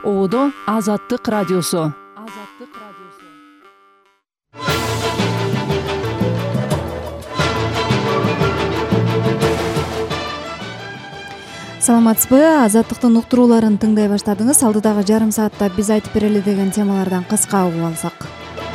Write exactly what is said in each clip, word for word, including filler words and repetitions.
Оодо Азаттык радиосу. Азаттык радиосу. Саламатсызбы? Азаттыктын уктурууларын тыңдай баштадыңыз. Алдыдагы жарым саатта биз айтып берели деген темалардан кыска угуп алсак.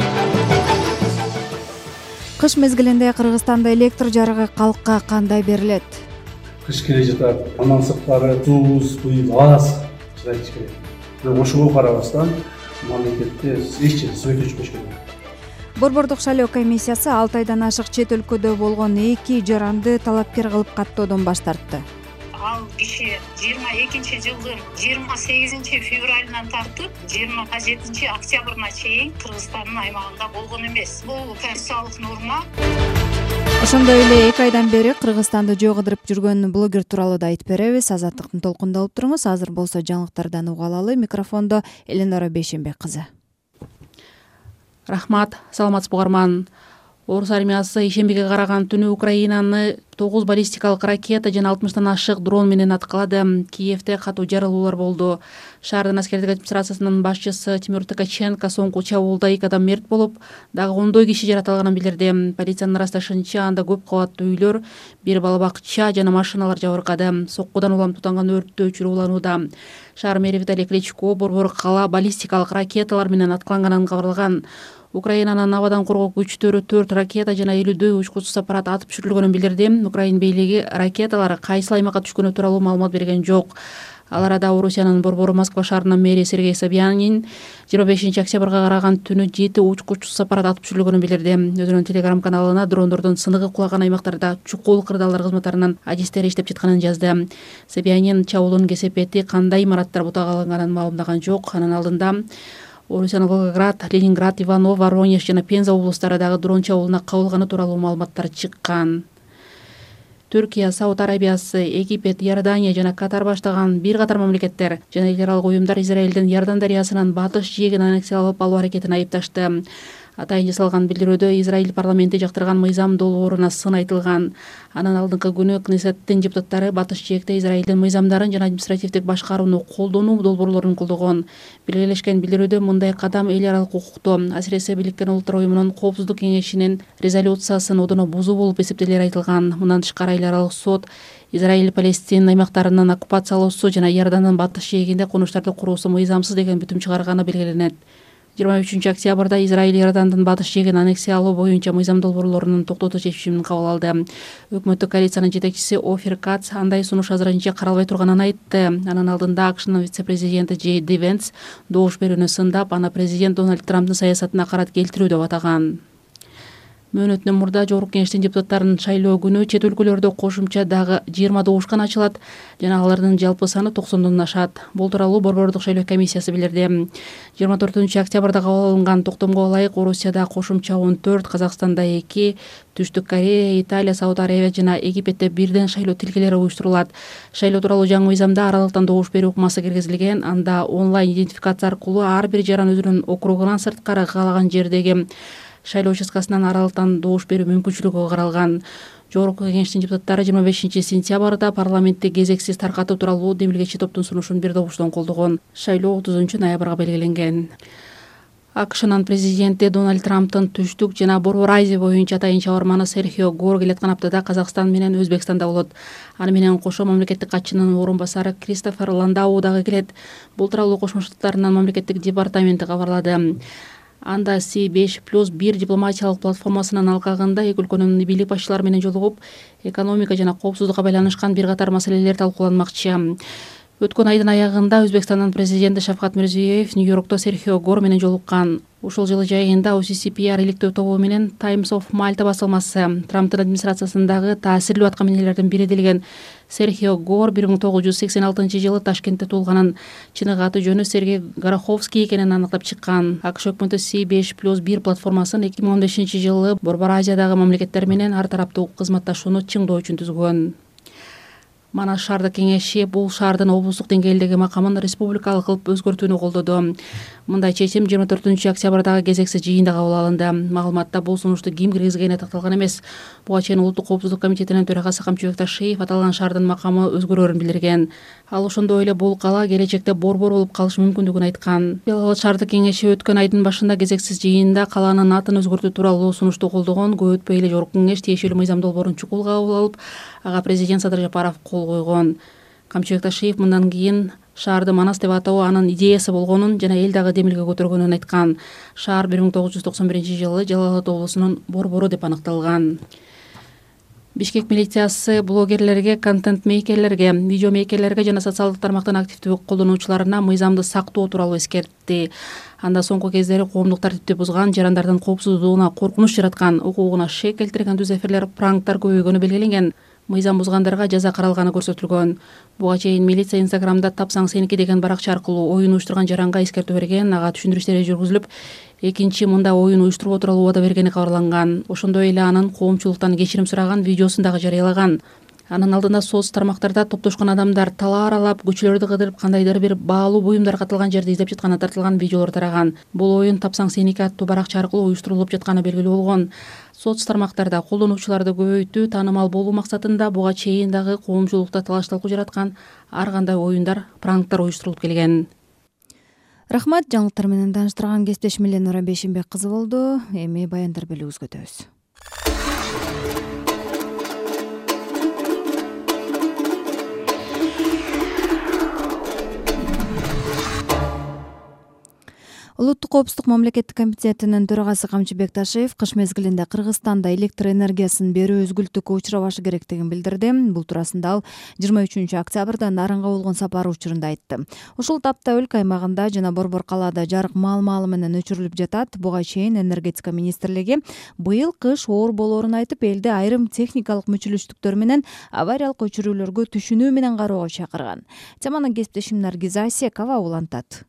Кыш мезгилинде Кыргызстанда электр жарыгы калкка кандай берилет? Кыш келе жатат. Анан сырткары туз, буй, газ чыгайчы керек. Бирок ошого карабастан мамлекетте эч жерде свет өчпөшкөн. Борбордук шайлоо комиссиясы алты айдан ашык чет өлкөдө болгон эки жаранды талапкер кылып каттоодон баш тартты. Ал киши жыйырма экинчи жылдын жыйырма сегизинчи февралынан тартып жыйырма жетинчи октябрына чейин Кыргызстандын аймагында болгон эмес. Бул конституциялык норма. Ошондой эле эки айдан бери Кыргызстанды жөө кыдырып жүргөн блогер тууралуу да айтып беребиз. Азаттыктын толкунда алып туруңуз. Азыр болсо жаңылыктардан уга алалы. Микрофондо Эленора Бейшенбек кызы. Рахмат, саламатсызбы угарман. Орус армиясы ишембиге караган түнү Украинаны тогуз баллистикалык ракета жана алтымыштан ашык дрон менен аткылады. Киевде катуу жарылуулар болду. Шаардын аскердик администрациясынын башчысы Тимур Ткаченко соңку чабуулда эки адам мерт болуп, дагы ондой киши жаратылганын билдирди. Полициянын ырасташынча, анда көп кабаттуу үйлөр, бир бала бакча жана машиналар жабыркады. Соккудан улам тутанган өрттү өчүрүүланууда. Шаар мэри Виталий Кличко борбор кала баллистикалык ракеталар менен аткыланганын кабарлаган. Украинанын абадан коргоо күчтөрү төрт ракета жана элүүдөй учкучсуз аппарат атып түшүрүлгөнүн билдирди. Украин бийлиги ракеталар кайсыл аймакка түшкөнү тууралуу маалымат берген жок. Ал арада Орусиянын борбору Москва шаарынын мэри Сергей Собянин жыйырма бешинчи октябрга караган түнү жети учкучсуз аппарат атып түшүрүлгөнүн билдирди. Өзүнүн телеграм каналына дрондордун сыныгы кулаган аймактарда чукул кырдаалдар кызматтарынын адистери иштеп жатканын жазды. Собянин чабуулдун кесепети кандай имараттар бутага алынганын маалымдаган жок. Анын алдында Орусиянын Волгоград, Ленинград, Иваново, Воронеж жана Пенза облустарындагы дрон чабуулуна кабылганы тууралуу маалыматтар чыккан. Түркия, Сауд Арабиясы, Египет, Иордания жана Катар баштаган бир катар мамлекеттер жана эл аралык уюмдар Израилдин Иордан дарыясынын батыш жээгин аннексиялап алуу аракетин айыпташты. Атайын жасалган билдирүүдө Израиль парламенти жактырган мыйзам долбооруна сын айтылган. Анын алдыңкы күнү Кнессеттин депутаттары батыш жээгде Израилдин мыйзамдарын жана административдик башкарууну колдонуу долбоорлорун колдогон. Белгилешкен билдирүүдө мындай кадам эл аралык укукту, асиресе Бийликкен Улуттар уюмунун Коопсуздук кеңешинин резолюциясын одоно бузуу болуп эсептелери айтылган. Мындан тышкары эл аралык сот Израиль Палестин аймактарынын оккупациялоосу жана Иордандын батыш жээгинде конуштарды куруусу мыйзамсыз деген бүтүм чыгарганы белгиленет. жыйырма үчүнчү октябрда Израиль Иордандын батыш жээгин аннексиялоо боюнча мыйзам долбоорлорунун токтотуу чечимин кабыл алды. Өкмөттүк коалициянын жетекчиси Офир Кац андай сунуш азырынча каралбай турганын айтты. Анын алдында АКШнын вице-президенти Джей Ди Венс добуш берүүнү сындап, аны президент Дональд Трамптын саясатына карат келтирүү деп атаган. Мөөнөтүнөн мурда Жогорку Кеңештин депутаттарын шайлоо күнү чет өлкөлөрдө кошумча дагы жыйырма добушкан ачылат жана алардын жалпы саны токсондон ашат. Бул тууралуу борбордук шайлоо комиссиясы билдирди. жыйырма төртүнчү октябрда кабыл алынган токтомго ылайык Орусияда кошумча он төрт, Казакстанда эки, Түштүк Корея, Италия, Сауд Арабия жана Египетте бирден шайлоо тилкелери уюштурулат. Шайлоо тууралуу жаңы мыйзамда аралыктан добуш берүү ыкмасы киргизилген. Анда онлайн идентификация аркылуу ар бир жаран өзүнүн округунан сырткары каалаган жердеги шайлоо участкасынан аралыктан добуш берүү мүмкүнчүлүгү каралган. Жогорку Кеңештин депутаттары жыйырма бешинчи сентябрда парламентти кезексиз таркатуу тууралуу демилгечи топтун сунушун бир добуштон колдогон. Шайлоо отузунчу ноябрга белгиленген. АКШнын президенти Дональд Трамптын Түштүк жана Борбор Азия боюнча атайын чабарманы Серхио Гор келаткан аптада Казакстан менен Өзбекстанда болот. Аны менен кошо мамлекеттик катчынын орун басары Кристофер Ландау дагы келет. Бул тууралуу Кошмо Шаттарынын мамлекеттик департаменти кабарлады. Анда Си беш плюс бир дипломатиялык платформасынын алкагында эки өлкөнүн бийлик башчылары менен жолугуп, экономика жана коопсуздукка байланышкан бир катар маселелер талкууланмакчы. Өткөн айдын аягында Өзбекстандын президенти Шавкат Мирзиёев Нью-Йоркто Серхио Гор менен жолуккан. Ушул жылы жайында О Си Си Пи Ар иликтөө тобу менен Times of Malta басылмасы Трамптын администрациясындагы таасирлүү аткаминерлердин бири делген Серхио Гор бир миң тогуз жүз сексен алтынчы жылы Ташкентте туулганын, чыныгы аты жөнү Сергей Гороховский экенин аныктап чыккан. АКШ өкмөтү Си беш плюс бир платформасын эки миң он бешинчи жылы Борбор Азиядагы мамлекеттер менен ар тараптуу кызматташууну чыңдоо үчүн түзгөн. Манас шаардык кеңеши бул шаардын облустук деңгээлдеги макамын республикалык кылып өзгөртүүнү колдоду. Мындай чечим жыйырма төртүнчү октябрдагы кезексиз жыйында кабыл алынды. Маалыматта бул сунушту ким киргизгени такталган эмес. Буга чейин Улуттук коопсуздук комитетинин төрагасы Камчыбек Ташиев аталган шаардын макамы өзгөрөрүн билдирген. Ал ошондой эле бул кала келечекте борбор болуп калышы мүмкүндүгүн айткан. Жалал Абад шаардык кеңеши өткөн айдын башында кезексиз жыйында каланын атын өзгөртүү тууралуу сунушту колдогон. Көп өтпөй эле Жогорку кеңеш тиешелүү мыйзам долбоорун чукул кабыл алып, ага президент Садыр Жапаров кол койгон. Камчыбек Ташиев мындан кийин шаарды Манас деп атоо анын идеясы болгонун жана эл дагы демилге көтөргөнүн айткан. Шаар бир миң тогуз жүз токсон биринчи жылы Жалал Абад облусунун борбору деп аныкталган. Бишкек милициясы блогерлерге, контент мейкерлерге, видео мейкерлерге жана социалдык тармактын активдүү колдонуучуларына мыйзамды сактоо тууралуу эскертти. Анда соңку кездери коомдук тартипти бузган, жарандардын коопсуздугуна коркунуч жараткан, укугуна шек келтирген түз эфирлер, пранктар көбөйгөнү белгиленген. Мыйзам бузгандарга жаза каралганы көрсөтүлгөн. Буга чейин милиция Инстаграмда тапсаң сеники деген баракча аркылуу оюн уюштурган жаранга эскертүү берген, ага түшүндүрүштөр жүргүзүлүп, экинчи мында оюн уюштурбоо тууралуу убада бергени кабарланган. Ошондой эле анын коомчулуктан кечирим сураган видеосун дагы жарыялаган. Анын алдында соц тармактарда топтошкон адамдар тала аралап, көчөлөрдү кыдырып, кандайдыр бир баалуу буюмдар катылган жерди издеп жатканы тартылган видеолор тараган. Бул оюн тапсаң сеники аттуу баракча аркылуу уюштурулуп жатканы белгилүү болгон. Соц тармактарда колдонуучуларды көбөйтүү, таанымал болуу максатында буга чейин дагы коомчулукта талаш талкуу жараткан ар кандай оюндар, пранктар уюштурулуп келген. Рахмат, жаңылыктар менен тааныштырган кесиптешим Эленора Бейшимбек кызы болду. Эми баяндар бөлүгүбүзгө өтөбүз. Улуттук коопсуздук мамлекеттик комитетинин төрагасы Камчыбек Ташиев кыш мезгилинде Кыргызстанда электр энергиясын берүү өзгүлтүккө учурабашы керектигин билдирди. Бул туурасында ал жыйырма үчүнчү октябрда Нарынга болгон сапары учурунда айтты. Ушул тапта өлкө аймагында жана Борбор калаада жарык маал-маалы менен өчүрүлүп жатат. Буга чейин энергетика министрлиги быйыл кыш оор болоорун айтып, элди айрым техникалык мүчүлүштүктөр менен авариялык өчүрүүлөргө түшүнүү менен кароого чакырган. Теманы кесиптешим Наргиза Асекова улантат.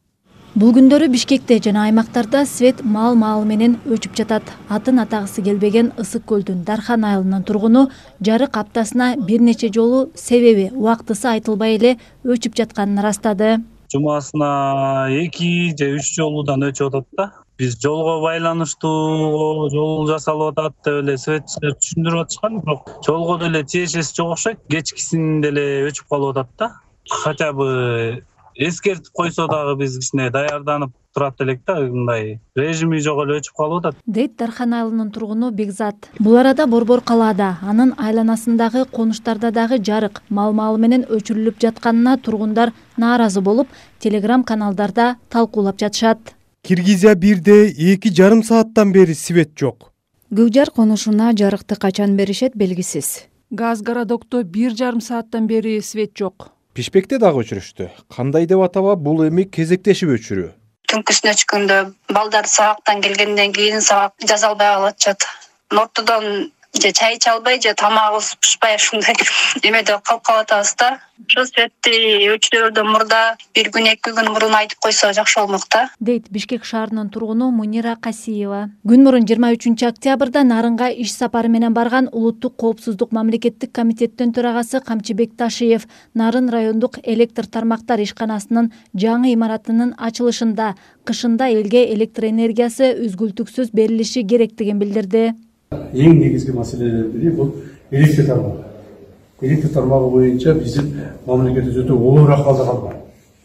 Бул күндөрү Бишкекте жана аймактарда свет маал-маалы менен өчүп жатат. Атын атагысы келбеген Ысык көлдүн Дархан айылынын тургуну жарык аптасына бир нече жолу себеби убактысы айтылбай эле өчүп жатканын ырастады. Жумасына эки же үч жолудан өчүп атат да. Биз жолго байланыштуу жол жасалып атат деп эле светчилер түшүндүрүп атышкан, бирок жолго деле тиешеси жок окшойт. Кечкисинде эле өчүп калып атат да. Хотя бы эскертип койсо дагы биз кичине даярданып турат элек да, мындай режими жок эле өчүп калып атат, дейт Дархан айылынын тургуну Бекзат. Бул арада Борбор калаада, анын айланасындагы конуштарда дагы жарык маал-маалы менен өчүрүлүп жатканына тургундар нааразы болуп, телеграм каналдарда талкуулап жатышат. Киргизия бирде эки жарым сааттан бери свет жок. Гүлжар конушуна жарыкты качан беришет белгисиз. Газ городокто бир жарым сааттан бери свет жок. Пишпекте дагы өчүрүштү. Кандай деп атаба, бул эми кезектешип өчүрүү. Түнкүсүнө өчкөндө балдар сабактан келгенден кийин сабак жаза албай калышат. Нортодон же чай иче албай, же тамагыбыз пышпай ушундай эмеде калып калып атабыз да. Ошол светти өчүрүүдөн мурда бир күн, эки күн мурун айтып койсо жакшы болмок да, дейт Бишкек шаарынын тургуну Мунира Касиева. Күн мурун жыйырма үчүнчү октябрда Нарынга иш сапары менен барган Улуттук коопсуздук мамлекеттик комитеттин төрагасы Камчыбек Ташиев Нарын райондук электр тармактар ишканасынын жаңы имаратынын ачылышында кышында элге электр энергиясы үзгүлтүксүз берилиши керектигин билдирди. Эң негизги маселелердин бири бул электр тармагы. Электр тармагы боюнча биздин мамлекетибиз өтө оор акыбалда калган.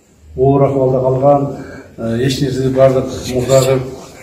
Оор акыбалда калган, эч нерсе бардык мурдагы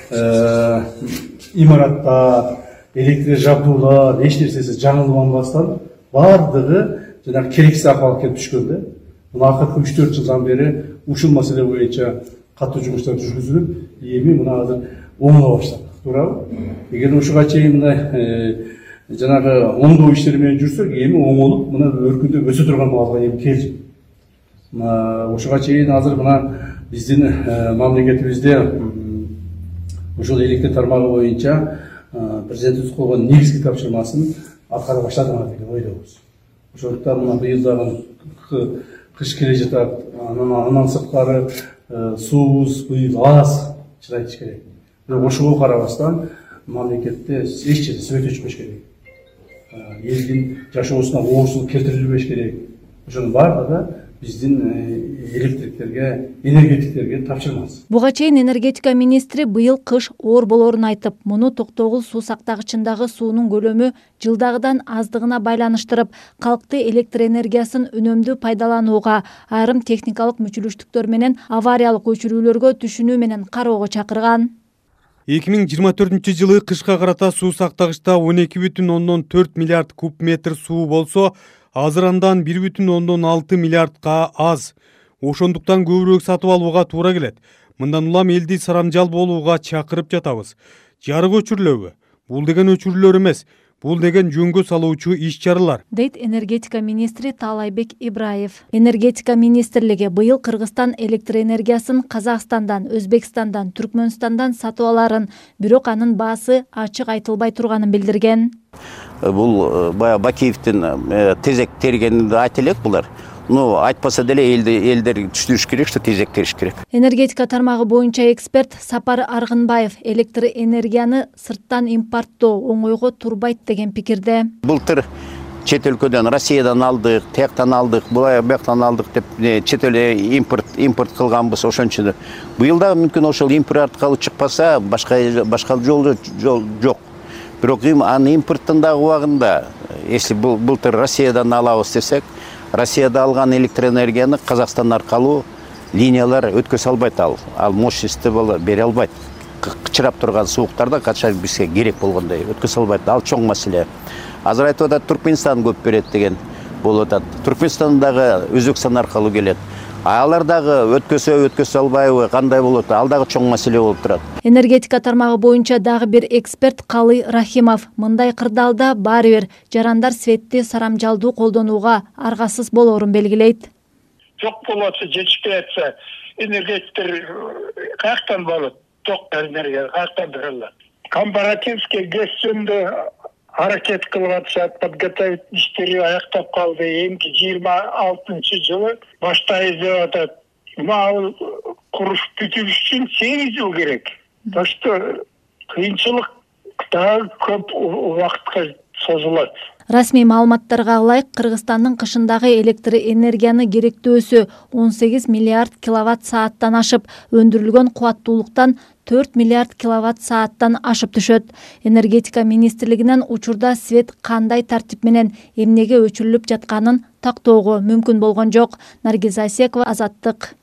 имаратта, электр жабдуулар, эч нерсеси жаңыланбастан бардыгы жанагы керексиз акыбалга келип түшкөн да. Мына акыркы үч төрт жылдан бери ушул маселе боюнча катуу жумуштар жүргүзүлүп, эми мына азыр оңдола баштады. Туурабы? Эгер ушуга чейин мына жанагы оңдоо иштери менен жүрсөк, эми оңолуп, мына өркүндөп өсө турган маалга эми келдик. Мына ушуга чейин азыр мына биздин мамлекетибизде ушул электр тармагы боюнча президентибиз койгон негизги тапшырмасын аткара баштадыңар деген ойдобуз. Ошондуктан мына быйыл дагы кыш келе жатат, андан сырткары суубуз быйыл аз, чын айтыш керек. Бирок ошого карабастан мамлекетте эч жерде свет өчпөш керек. Элдин жашоосуна оорчулук келтирилбеш керек. Ошонун баардыгы биздин электриктерге, энергетиктерге тапшырмабыз. Буга чейин энергетика министри быйыл кыш оор болоорун айтып, муну токтогул суу сактагычындагы суунун көлөмү жылдагыдан аздыгына байланыштырып, калкты электр энергиясын үнөмдүү пайдаланууга, айрым техникалык мүчүлүштүктөр менен авариялык өчүрүүлөргө түшүнүү менен кароого чакырган. эки миң жыйырма төртүнчү жылы кышка карата суу сактагычта он эки бүтүн ондон төрт миллиард куб метр суу болсо, азыр андан бир бүтүн ондон алты миллиардка аз. Ошондуктан көбүрөөк сатып алууга туура келет. Мындан улам элди сарамжал болууга чакырып жатабыз. Жарык өчүрүлөбү? Бул деген өчүрүүлөр эмес. Бул деген жөнгө салуучу иш-чаралар, дейт энергетика министри Таалайбек Ибраев. Энергетика министрлиги быйыл Кыргызстан электр энергиясын Казакстандан, Өзбекстандан, Түркмөнстандан сатып аларын, бирок анын баасы ачык айтылбай турганын билдирген. Бул бая Бакиевдин тезек тергенинде айта элек булар. Ну, айтпаса деле элди элдер түшүнүш керек, что тезек териш керек. Энергетика тармагы боюнча эксперт Сапар Аргынбаев электр энергияны сырттан импорттоо оңойго турбайт деген пикирде. Былтыр чет өлкөдөн, Россиядан алдык, тияктан алдык, булай бияктан алдык деп чет эл импорт импорт кылганбыз ошончо. Быйыл да мүмкүн ошол импорт аркылуу чыкпаса, башка башка жол жок. Бирок анын импорттун дагы убагында, если былтыр Россиядан алабыз десек, Россияда алган электр энергияны Казакстан аркылуу линиялар өткөзө албайт, ал ал мощности бере албайт. Кычырап турган сууктарда кача бизге керек болгондой өткөзө албайт. Ал чоң маселе. Азыр айтып атат, Түркмөнстан көп берет деген болуп атат. Түркмөнстан дагы Өзбекстан аркылуу келет. Алар дагы өткөсө өткөзө албайбы, кандай болот? Ал дагы чоң маселе болуп турат. Энергетика тармагы боюнча дагы бир эксперт Калый Рахимов мындай кырдаалда баары бир жарандар светти сарамжалдуу колдонууга аргасыз болоорун белгилейт. Жок болотса, жетишпей атса, энергетиктер каяктан болот? Ток энергия каяктан бере алат? Компаративский гэс жөнүндө аракет кылып атышат, подготовить иштери аяктап калды. Эми жыйырма алтынчы жылы баштайбыз деп атат. Мал куруш бүтүш үчүн сегиз жыл керек. Так что кыйынчылык дагы көп убакытка созулат. Расмий маалыматтарга ылайык, Кыргызстандын кышындагы электр энергияны керектөөсү он сегиз миллиард киловатт сааттан ашып, өндүрүлгөн кубаттуулуктан төрт миллиард киловатт сааттан ашып түшөт. Энергетика министрлигинен учурда свет кандай тартип менен эмнеге өчүрүлүп жатканын тактоого мүмкүн болгон жок. Наргиз Асекова, Азаттык.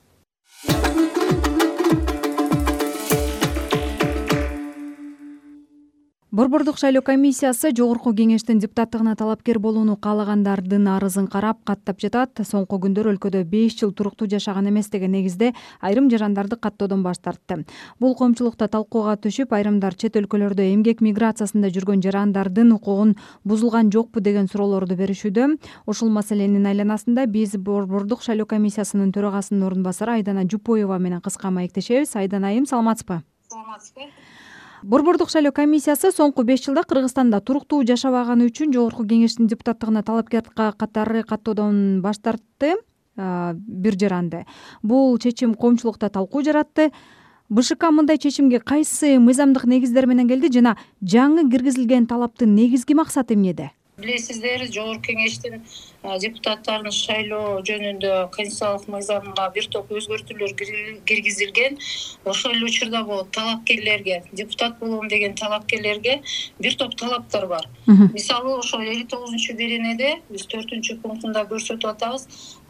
Борбордук шайлоо комиссиясы Жогорку кеңештин депутаттыгына талапкер болууну каалагандардын арызын карап, каттап жатат. Соңку күндөр өлкөдө беш жыл туруктуу жашаган эмес деген негизде айрым жарандарды каттоодон баш тартты. Бул коомчулукта талкууга түшүп, айрымдар чет өлкөлөрдө эмгек миграциясында жүргөн жарандардын укугун бузулган жокпу деген суроолорду беришүүдө. Ушул маселенин айланасында биз Борбордук шайлоо комиссиясынын төрагасынын орун басары Айдана Жупоева менен кыска маектешебиз. Айдана айым, саламатсызбы? Саламатсызбы. Борбордук шайлоо комиссиясы соңку беш жылда Кыргызстанда туруктуу жашабаганы үчүн Жогорку кеңештин депутаттыгына талапкер катары каттоодон баш тартты бир жаранды. Бул чечим коомчулукта талкуу жаратты. БШК мындай чечимге кайсы мыйзамдык негиздер менен келди жана жаңы киргизилген талаптын негизги максаты эмнеде? Билесиздер, Жогорку кеңештин депутаттарын шайлоо жөнүндө конституциялык мыйзамга бир топ өзгөртүүлөр киргизилген. Ошол эле учурда бул талапкерлерге, депутат болом деген талапкерлерге бир топ талаптар бар. Мисалы, ошол элүү тогузунчу беренеде биз төртүнчү пунктунда көрсөтүп атабыз.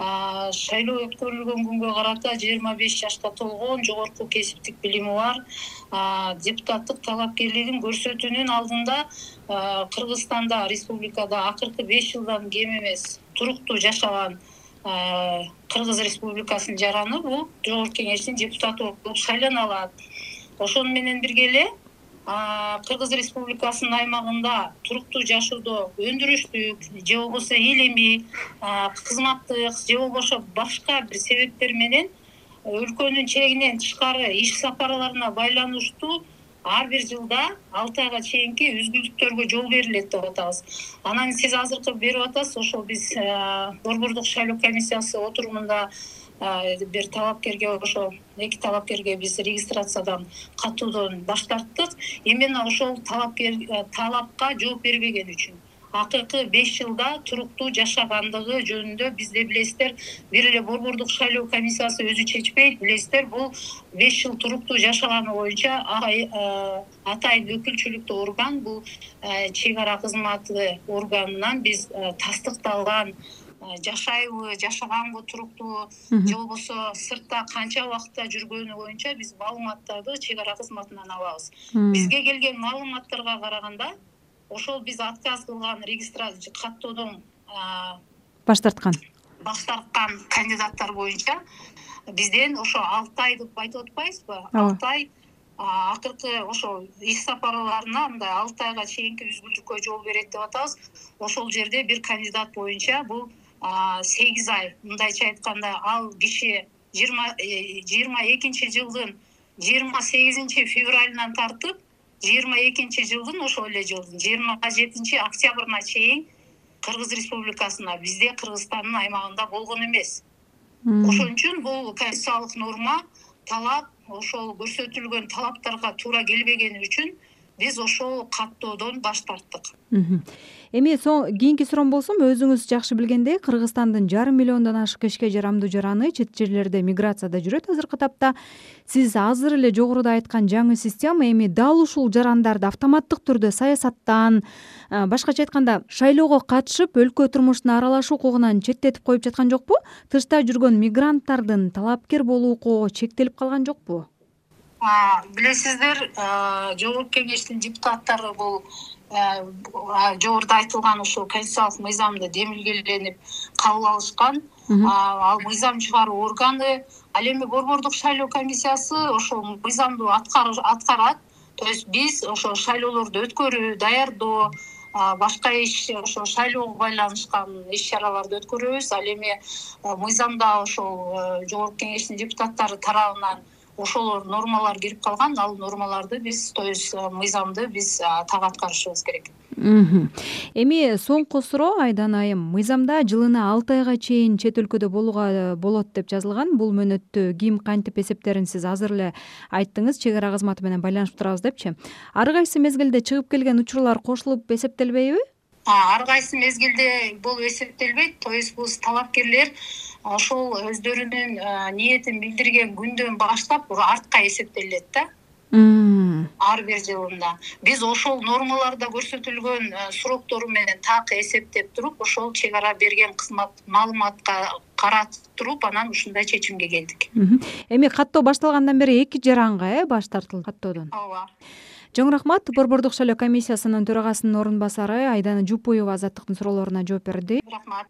Шайлоо өткөрүлгөн күнгө карата жыйырма беш жашка толгон, жогорку кесиптик билими бар депутаттык талапкерлигин көрсөтүүнүн алдында Кыргызстанда, республикада акыркы беш жылдан кем эмес туруктуу жашаган Кыргыз Республикасынын жараны бул Жогорку кеңештин депутаты болуп шайлана алат. Ошону менен бирге эле Кыргыз Республикасынын аймагында туруктуу жашоодо өндүрүштүк же болбосо илимий, кызматтык же болбосо башка бир себептер менен өлкөнүн чегинен тышкары иш сапарларына байланыштуу ар бир жылда алты айга чейинки үзгүлтүктөргө жол берилет деп атабыз. Анан сиз азыркы берип атасыз, ошол биз Борбордук шайлоо комиссиясы отурумунда бир талапкерге, ошол эки талапкерге биз регистрациядан катуудон баш тарттык. Именно ошол талапкер талапка жооп бербеген үчүн. акыркы беш жылда туруктуу жашагандыгы жөнүндө бизде билесиздер бир эле Борбордук шайлоо комиссиясы өзү чечпейт. Билесиздер, бул беш жыл туруктуу жашаганы боюнча атайын өкүлчүлүктүү орган, бул чек ара кызматы органынан биз тастыкталган жашайбы, жашаганбы туруктуу, же болбосо сыртта канча убакытта жүргөнү боюнча биз маалыматтарды чек ара кызматынан алабыз. Бизге келген маалыматтарга караганда, ошол биз отказ кылган регистрация каттоодон баш тарткан баш тарткан кандидаттар боюнча бизден ошо алты ай деп айтып атпайбызбы? алты ай акыркы ошо иш сапарларына мындай алты айга чейинки үзгүлтүккө жол берет деп атабыз. Ошол жерде бир кандидат боюнча бул сегиз ай, мындайча айтканда, ал киши жыйырма экинчи жылдын жыйырма сегизинчи февралынан тартып жыйырма экинчи жылдын ошол эле жылдын жыйырма жетинчи октябрына чейин Кыргыз Республикасына, бизде Кыргызстандын аймагында болгон эмес. Ошон үчүн бул конституциялык норма, талап, ошол көрсөтүлгөн талаптарга туура келбегени үчүн биз ошол каттоодон баш тарттык. Эми соң кийинки суроом болсо, өзүңүз жакшы билгендей, Кыргызстандын жарым миллиондон ашык ишке жарамдуу жараны чет жерлерде миграцияда жүрөт азыркы тапта. Сиз азыр эле жогоруда айткан жаңы система эми дал ушул жарандарды автоматтык түрдө саясаттан, башкача айтканда, шайлоого катышып, өлкө турмушуна аралашуу укугунан четтетип коюп жаткан жокпу? Тышта жүргөн мигранттардын талапкер болуу укугу чектелип калган жокпу? Билесиздер, Жогорку Кеңештин депутаттары бул жогоруда айтылган ушул конституциялык мыйзамды демилгеленип кабыл алышкан. Ал мыйзам чыгаруу органы, ал эми Борбордук шайлоо комиссиясы ошол мыйзамды аткарат. То есть биз ошол шайлоолорду өткөрүү, даярдоо, башка иш, ошол шайлоого байланышкан иш-чараларды өткөрөбүз. Ал эми мыйзамда ошол Жогорку Кеңештин депутаттары тарабынан ошолор нормалар кирип калган, ал нормаларды биз, то есть мыйзамды биз так аткарышыбыз керек. Эми соңку суроо, Айдан айым, мыйзамда жылына алты айга чейин чет өлкөдө болууга болот деп жазылган. Бул мөөнөттү ким кантип эсептерин сиз азыр эле айттыңыз, чек ара кызматы менен байланышып турабыз депчи. Ар кайсы мезгилде чыгып келген учурлар кошулуп эсептелбейби? Ар кайсы мезгилде бул эсептелбейт. То есть бул талапкерлер ошол өздөрүнүн ниетин билдирген күндөн баштап артка эсептелет да. Ар бир жылында. Биз ошол нормаларда көрсөтүлгөн сроктору менен так эсептеп туруп, ошол чек ара берген кызмат маалыматка каратып туруп, анан ушундай чечимге келдик. Эми каттоо башталгандан бери эки жаранга э баш тартылды каттоодон. Ооба. Жоң рахмат. Борбордук шайлоо комиссиясынын төрагасынын орун басары Айдана Жупуева Азаттыктын суроолоруна жооп берди. Рахмат.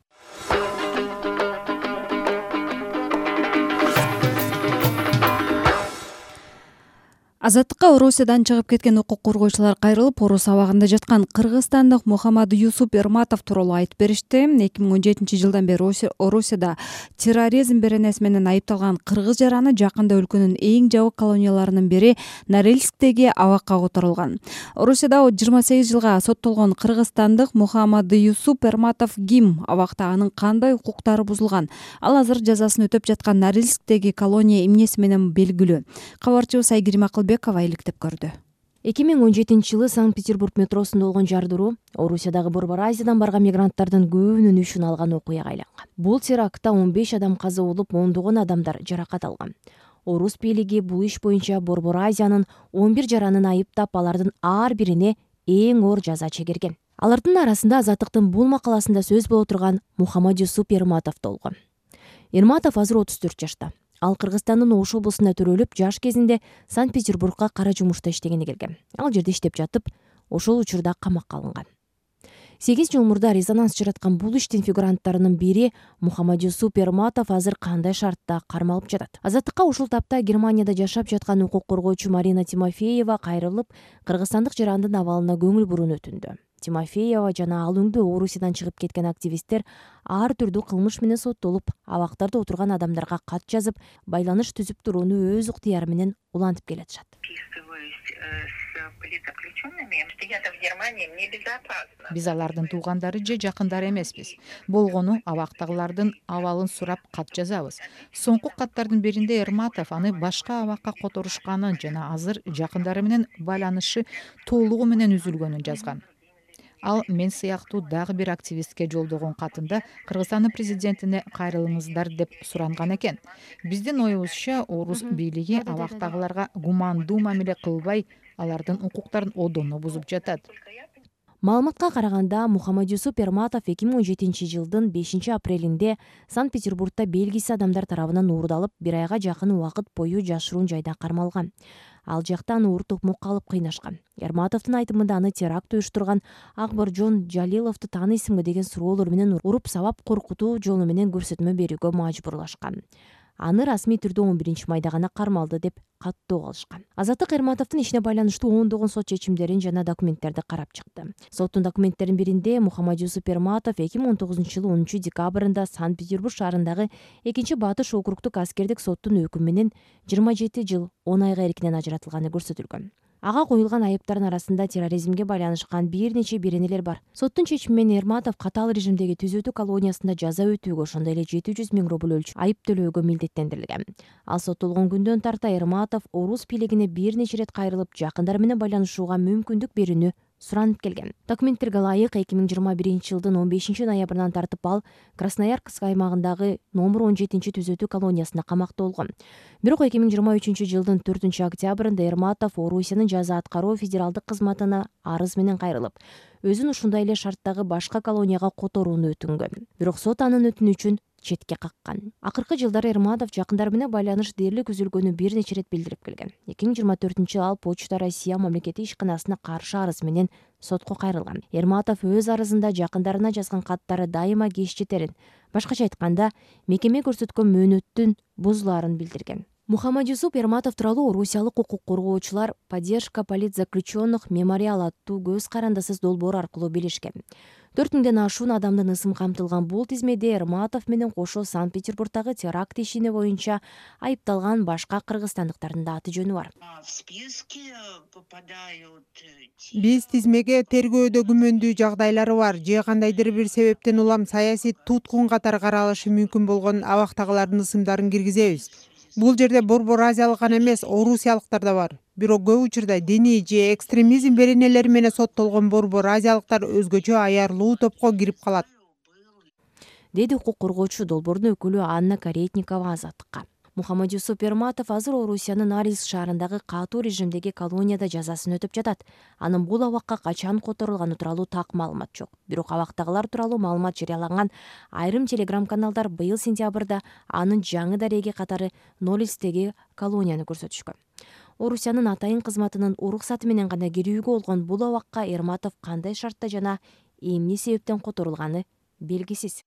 Азаттыкка Орусиядан чыгып кеткен укук коргоочулар кайрылып, Орус абагында жаткан кыргызстандык Мухаммад Юсуп Эрматов тууралуу айтып беришти. эки миң он жетинчи жылдан бери Орусияда терроризм беренеси менен айыпталган кыргыз жараны жакында өлкөнүн эң жабык колонияларынын бири Норильсктеги абакка которулган. Орусияда жыйырма сегиз жылга соттолгон кыргызстандык Мухаммад Юсуп Эрматов ким, абакта анын кандай укуктары бузулган? Ал азыр жазасын өтөп жаткан Норильсктеги колония эмнеси менен белгилүү. Кабарчыбыз Айгерим Акылбекова иликтеп көрдү. эки миң он жетинчи жылы Санкт-Петербург метросунда болгон жардыруу Орусиядагы Борбор Азиядан барган мигранттардын көбүнүн үшүн алган окуяга айланган. Бул терактта он беш адам каза болуп, ондогон адамдар жаракат алган. Орус бийлиги бул иш боюнча Борбор Азиянын он бир жаранын айыптап, алардын ар бирине эң оор жаза чегерген. Алардын арасында Азаттыктын бул макаласында сөз боло турган Мухаммад Юсуп Эрматов болгон. Эрматов азыр отуз төрт жашта. Ал Кыргызстандын Ош облусунда төрөлүп, жаш кезинде Санкт-Петербургка кара жумушта иштегени келген. Ал жерде иштеп жатып, ошол учурда камакка алынган. сегизинчи жыл мурда резонанс жараткан бул иштин фигуранттарынын бири Мухаммад Юсуп Эрматов азыр кандай шартта кармалып жатат? Азаттыкка ушул тапта Германияда жашап жаткан укук коргоочу Марина Тимофеева кайрылып, кыргызстандык жарандын абалына көңүл буруну өтүндү. Тимофеева жана ал өңдө Орусиядан чыгып кеткен активисттер ар түрдүү кылмыш менен соттолуп, абактарда отурган адамдарга кат жазып, байланыш түзүп турууну өз ыктыяры менен улантып келатышат. Биз алардын туугандары же жакындары эмеспиз. Болгону абактагылардын абалын сурап кат жазабыз. Соңку каттардын биринде Эрматов аны башка абакка которушканын жана азыр жакындары менен байланышы толугу менен үзүлгөнүн жазган. Ал мен сыяктуу дагы бир активистке жолдогон катында Кыргызстандын президентине кайрылыңыздар деп суранган экен. Биздин оюбузча орус бийлиги абактагыларга гумандуу мамиле кылбай, алардын укуктарын одоно бузуп жатат. Маалыматка караганда, Мухаммадюсуп Эрматов эки миң он жетинчи жылдын бешинчи апрелинде Санкт-Петербургда белгисиз адамдар тарабынан уурдалып, бир айга жакын убакыт бою жашыруун жайда кармалган. Ал жакта аны ууртуп мукка алып кыйнашкан. Эрматовдун айтымында аны теракт уюштурган Акбаржон Жалиловду тааныйсыңбы деген суроолор менен уруп сабап коркутуу жолу менен көрсөтмө берүүгө мажбурлашкан. Аны расмий түрдө он биринчи майда гана кармалды деп каттоо кылышкан. Азаттык Эрматовдун ишине байланыштуу ондогон сот чечимдерин жана документтерди карап чыкты. Соттун документтеринин биринде Мухаммадюсуп Эрматов эки миң он тогузунчу жылы онунчу декабрында Санкт-Петербург шаарындагы экинчи Батыш округдук аскердик соттун өкүмү менен жыйырма жети жыл он айга эркинен ажыратылганы көрсөтүлгөн. Ага коюлган айыптардын арасында терроризмге байланышкан бир нече беренелер бар. Соттун чечими менен Эрматов катаал режимдеги түзөтүү колониясында жаза өтүүгө, ошондой эле жети жүз миң рубль өлчөм айып төлөөгө милдеттендирилген. Ал соттолгон күндөн тарта Эрматов орус бийлигине бир нече ирет кайрылып, жакындары менен байланышууга мүмкүндүк берүүнү суранып келген. Документтерге ылайык эки миң жыйырма биринчи жылдын он бешинчи ноябрынан тартып ал Красноярск аймагындагы номер он жетинчи түзөтүү колониясында камакта болгон. Бирок эки миң жыйырма үчүнчү жылдын төртүнчү октябрында Эрматов Орусиянын жаза аткаруу федералдык кызматына арыз менен кайрылып, өзүн ушундай эле шарттагы башка колонияга которууну өтүнгөн. Бирок сот анын өтүнүчүн четке каккан. Акыркы жылдары Эрматов жакындары менен байланыш дээрлик үзүлгөнү бир нече ирет билдирип келген. эки миң жыйырма төртүнчү жылы ал Почта Россия мамлекеттик ишканасына каршы арыз менен сотко кайрылган. Эрматов өз арызында жакындарына жазган каттары дайыма кеч жетерин, башкача айтканда, мекеме көрсөткөн мөөнөттүн бузулаарын билдирген. Мухаммадюсуп Эрматов тууралуу орусиялык укук коргоочулар «Поддержка политзаключенных» мемориал аттуу көз карандысыз долбоор аркылуу билишкен. төрт миңден ашуун адамдын ысым камтылган бул тизмеде Эрматов менен кошо Санкт-Петербургдагы теракт ишине боюнча айыпталган башка кыргызстандыктардын да аты жөнү бар. Биз тизмеге тергөөдө күмөндүү жагдайлары бар же кандайдыр бир себептен улам саясий туткун катары каралышы мүмкүн болгон абактагылардын ысымдарын киргизебиз. Бул жерде борбор азиялык гана эмес, орусиялыктар да бар. Бирок көп учурда диний же экстремизм беренелери менен соттолгон борбор азиялыктар өзгөчө аярлуу топко кирип калат, деди укук коргоочу долбоордун өкүлү Анна Каретникова Азаттыкка. Мухаммадюсуп Эрматов азыр Орусиянын Норильск шаарындагы катуу режимдеги колонияда жазасын өтүп жатат. Анын бул абакка качан которулганы тууралуу так маалымат жок. Бирок абактагылар тууралуу маалымат жарыяланган айрым телеграм каналдар быйыл сентябрда анын жаңы дареги катары Норильсктеги колонияны көрсөтүшкөн. Орусиянын атайын кызматынын уруксаты менен гана кирүүгө болгон бул абакка Эрматов кандай шартта жана эмне себептен которулганы белгисиз.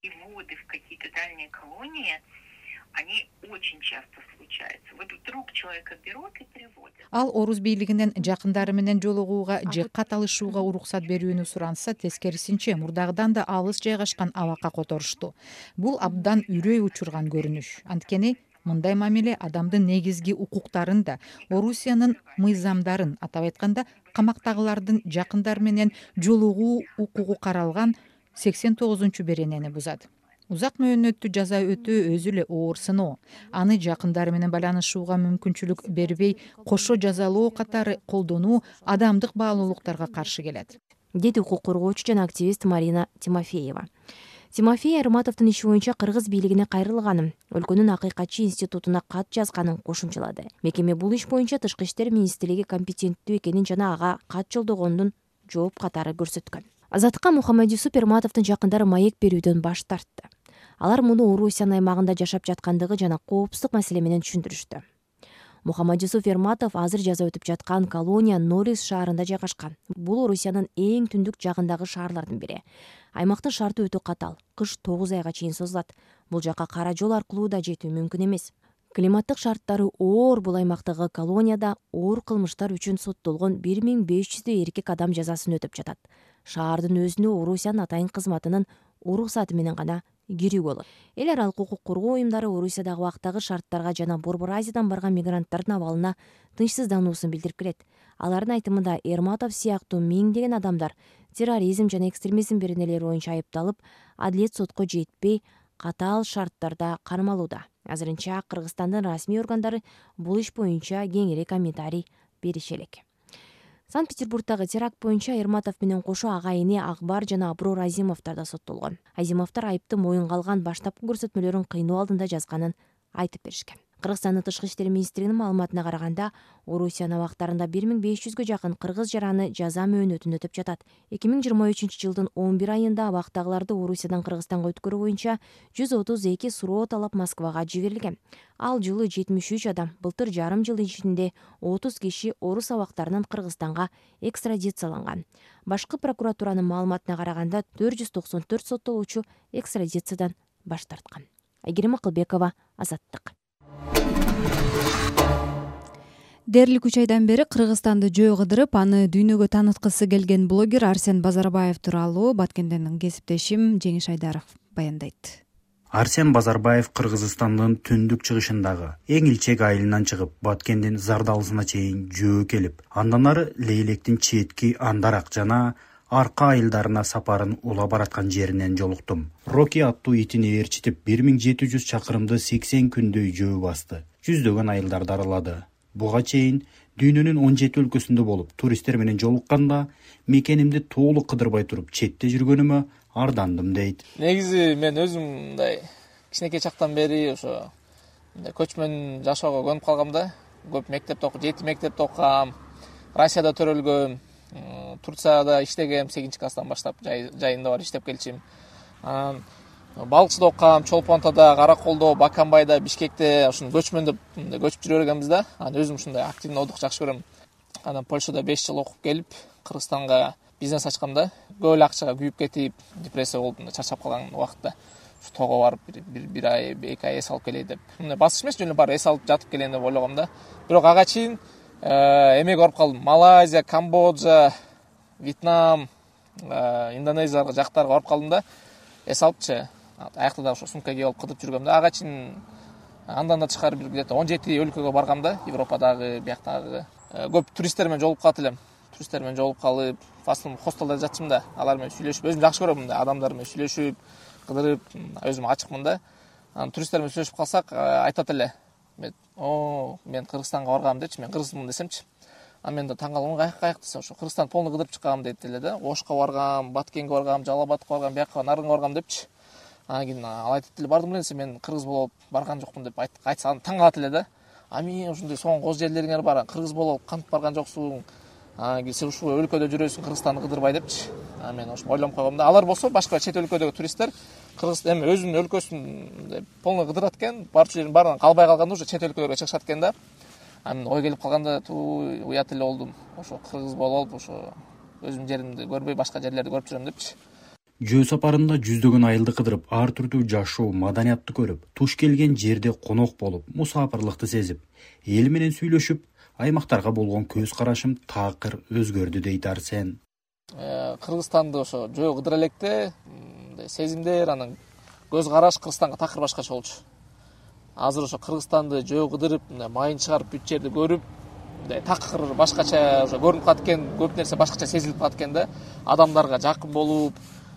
Они очень часто случаются. Вот вдруг человека берут и приводят. Ал орус бийлигинен жакындары менен жолугууга же кат алышууга уруксат берүүнү суранса, тескерисинче мурдагыдан да алыс жайгашкан абакка которушту. Бул абдан үрөй учурган көрүнүш. Анткени мындай мамиле адамдын негизги укуктарын да, Орусиянын мыйзамдарын, атап айтканда, камактагылардын жакындары менен жолугуу укугу каралган сексен тогузунчу беренени бузат. Узак мөөнөттүү жаза өтүү өзү эле оор сыноо. Аны жакындары менен байланышууга мүмкүнчүлүк бербей, кошо жазалоо катары колдонуу адамдык баалуулуктарга каршы келет, деди укук коргоочу жана активист Марина Тимофеева. Тимофей Эрматовдун иши боюнча кыргыз бийлигине кайрылганын, өлкөнүн акыйкатчы институтуна кат жазганын кошумчалады. Мекеме бул иш боюнча Тышкы иштер министрлиги компетенттүү экенин жана ага кат жолдогондун жооп катары көрсөткөн. Азаттыкка Мухаммадюсуп Эрматовдун жакындары маек берүүдөн баш тартты. Алар муну Орусиянын аймагында жашап жаткандыгы жана коопсуздук маселе менен түшүндүрүштү. Мухаммадюсуп Эрматов азыр жаза өтүп жаткан колония Норильск шаарында жайгашкан. Бул Орусиянын эң түндүк жагындагы шаарлардын бири. Аймактын шарты өтө катал, кыш тогуз айга чейин созулат. Бул жака кара жол аркылуу да жетүү мүмкүн эмес. Климаттык шарттары оор бул аймактагы колонияда оор кылмыштар үчүн соттолгон бир миң беш жүздөй эркек адам жазасын өтүп жатат. Шаардын өзүнө Орусиянын атайын кызматынын уруксаты менен гана кирүү болот. Эл аралык укук коргоо уюмдары Орусиядагы убактагы шарттарга жана Борбор Азиядан барган мигранттардын абалына тынчсыздануусун билдирип келет. Алардын айтымында Эрматов сыяктуу миңдеген адамдар терроризм жана экстремизм беренелери боюнча айыпталып, адилет сотко жетпей, катаал шарттарда кармалууда. Азырынча Кыргызстандын расмий органдары бул иш боюнча кеңири комментарий бериши элек. Санкт Петербургдагы теракт боюнча Эрматов менен кошо агайыны Акбар жана Аброр Азимовдор да соттолгон. Азимовдор айыпты моюнга алган, баштапкы көрсөтмөлөрүн кыйноо алдында жазганын айтып беришкен. Кыргызстандын Тышкы иштер министринин маалыматына караганда, Орусиянын абактарында бир миң беш жүзгө жакын кыргыз жараны жаза мөөнөтүн өтөп жатат. эки миң жыйырма үчүнчү жылдын он бир айында абактагыларды Орусиядан Кыргызстанга өткөрүү боюнча жүз отуз эки суроо талап Москвага жиберилген. Ал жылы жетимиш үч адам, былтыр жарым жыл ичинде отуз киши орус абактарынан Кыргызстанга экстрадицияланган. Башкы прокуратуранын маалыматына караганда төрт жүз токсон төрт соттолуучу экстрадициядан баш тарткан. Айгерим Акылбекова, Азаттык. Дээрлик үч айдан бери Кыргызстанды жөө кыдырып, аны дүйнөгө тааныткысы келген блогер Арсен Базарбаев тууралуу Баткенден кесиптешим Жеңиш Айдаров баяндайт. Арсен Базарбаев Кыргызстандын түндүк чыгышындагы эң илчек айылынан чыгып, Баткендин Зардалысына чейин жөө келип, андан ары Лейлектин четки Андарак жана арка айылдарына сапарын ула бараткан жеринен жолуктум. Роки аттуу итини ээрчитип бир миң жети жүз чакырымды сексен күндөй жөө басты. Жүздөгөн айылдарды аралады. Буга чейин дүйнөнүн он жети өлкөсүндө болуп, туристтер менен жолукканда мекенимди толук кыдырбай туруп, четте жүргөнүмө ардандым дейт. Негизи мен өзүм мындай кичинекей чактан бери ошо көчмөн жашоого көнүп калгам да. Көп мектепте окуп, жети мектепте окугам. Россияда төрөлгөм, Турцияда иштегем, сегизинчи класстан баштап жайында бар иштеп келчим. Анан Балыкчыда окугам, Чолпонтада, Караколдо, Баканбайда, Бишкекте ушун көчмөндө көчүп жүрө бергенбиз да. Анан өзүм ушундай активный отдых жакшы көрөм. Анан Польшада беш жыл окуп келип, Кыргызстанга бизнес ачкам да. Көп эле акчага күйүп кетип, депрессия болуп, чарчап калган убакытта ушу тоого барып бир бир ай, эки ай эс алып келейин деп. Мындай басыш эмес, жөн эле барып эс алып жатып келейин деп ойлогом да. Бирок ага чейин эмеге барып калдым. Малайзия, Камбоджа, Вьетнам, Индонезия жактарга барып калдым да. Эс алыпчы. Аякта да ошо сумка кийип алып кыдырып жүргөм да. Ага чейин андан да тышкары бир где-то он жети өлкөгө баргам да. Европадагы, бияктагы. Көп туристтер менен жолугуп калат элем. Туристтер менен жолугуп калып, фастыл хостелде жатчым да. Алар менен сүйлөшүп, өзүм жакшы көрөм мындай адамдар менен сүйлөшүп, кыдырып, өзүм ачыкмын да. Анан туристтер менен сүйлөшүп калсак, айтат эле. Мен, о, мен Кыргызстанга баргам депчи, мен кыргызмын десемчи. Анан мен да таң калдым, каяка каяк десе, ошо Кыргызстан полный кыдырып чыккам дейт эле да. Ошко баргам, Баткенге баргам, Жалал Абадка баргам, бияка Нарынга баргам депчи. Анан кийин ал айтат эле, бардым эле десе, мен кыргыз болуп барган жокмун деп айтса, таң калат эле да. А мен ушундай соң коз жерлериңер бар, кыргыз болуп кантип барган жоксуң? Анан кийин сен ушул өлкөдө жүрөсүң, Кыргызстанды кыдырбай депчи. Анан мен ошо ойлонуп койгом да. Алар болсо башка чет өлкөдөгү туристтер Кыргыз эми өзүнүн өлкөсүн полный кыдырат экен, барчу жерин баарынан калбай калганда уже чет өлкөлөргө чыгышат экен да. Анан ой келип калганда уят эле болдум. Ошо кыргыз болуп, ошо өзүмдүн жеримди көрбөй башка жерлерди көрүп жүрөм депчи. Жөө сапарында жүздөгөн айылды кыдырып, ар түрдүү жашоо, маданиятты көрүп, туш келген жерде конок болуп, мусапырлыкты сезип, эл менен сүйлөшүп, аймактарга болгон көз карашым такыр өзгөрдү дейт Арсен. Кыргызстанды ошо жөө кыдыра электе сезимдер, анан көз караш Кыргызстанга такыр башкача болчу. Азыр ошо Кыргызстанды жөө кыдырып, майын чыгарып бүт жерди көрүп, такыр башкача ошо көрүнүп калат экен, көп нерсе башкача сезилип калат экен да. Адамдарга жакын болуп,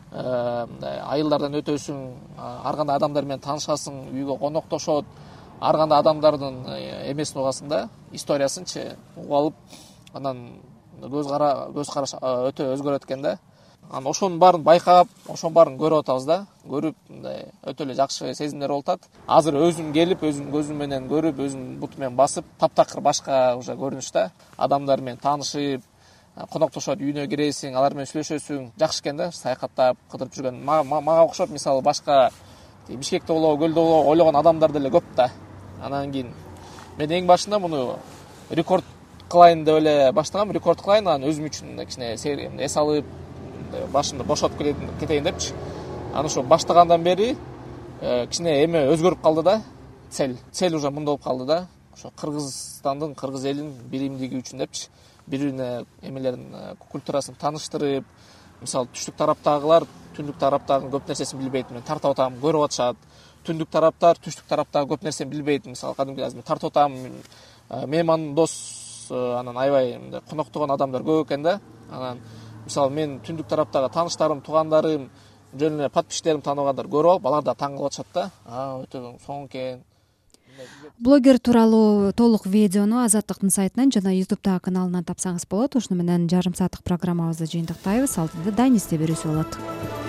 айылдардан өтөсүң, ар кандай адамдар менен таанышасың, үйгө коноктошот, ар кандай адамдардын эмесин угасың да, историясынчы угуп алып, анан көз кара көз караш өтө өзгөрөт экен да. Анан ошонун баарын байкап, ошонун баарын көрүп атабыз да. Көрүп, мындай өтө эле жакшы сезимдер болуп атат. Азыр өзүм келип, өзүм көзүм менен көрүп, өзүм буту менен басып, таптакыр башка уже көрүнүш да. Адамдар менен таанышып, коноктошот, үйүнө киресиң, алар менен сүйлөшөсүң, жакшы экен да, саякаттап, кыдырып жүргөн. Мага окшоп, мисалы башка Бишкекте болобу, Көлдө болобу ойлогон адамдар деле көп да. Анан кийин мен эң башында муну рекорд кылайын деп эле баштагам, рекорд кылайын, анан өзүм үчүн кичине эс алып, башымды бошотуп кетейин депчи. Анан ошо баштагандан бери кичине эме өзгөрүп калды да. Цель, цель уже мындай болуп калды да. Ошо Кыргызстандын, кыргыз элинин биримдиги үчүн депчи. Бири-бирине эмелерин, культурасын тааныштырып, мисалы түштүк тараптагылар түндүк тараптагы көп нерсесин билбейт, мен тартып атам, көрүп атышат. Түндүк тараптар түштүк тараптагы көп нерсени билбейт, мисалы кадимки азыр тартып атам, мейман дос, анан аябай коноктогон адамдар көп экен да. Анан мисалы мен түндүк тараптагы тааныштарым, туугандарым, жөн эле подписчиктерим тааныбагандар көрүп алып, алар да таң калып атышат да. А, өтө соң экен. блогер тууралуу толук видеону Азаттыктын сайтынан жана ютубтагы каналынан тапсаңыз болот. Ушуну менен жарым сааттык программабызды жыйынтыктайбыз. Алдыда Данисте берүүсү болот.